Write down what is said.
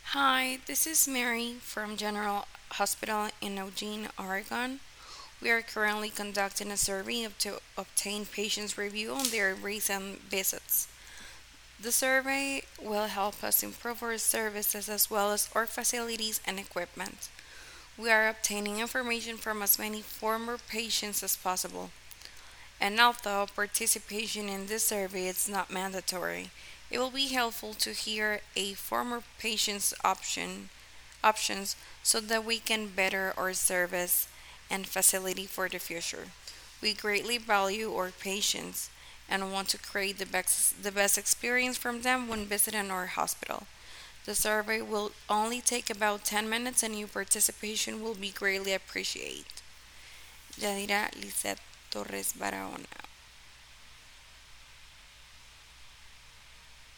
Hi, this is Mary from General Hospital in Eugene, Oregon. We are currently conducting a survey to obtain patients' review on their recent visits. The survey will help us improve our services as well as our facilities and equipment. We are obtaining information from as many former patients as possible. And although participation in this survey is not mandatory, it will be helpful to hear a former patient's options so that we can better our service and facility for the future. We greatly value our patients and want to create the best experience from them when visiting our hospital. The survey will only take about 10 minutes and your participation will be greatly appreciated. Yadira Lisette Torres Barahona.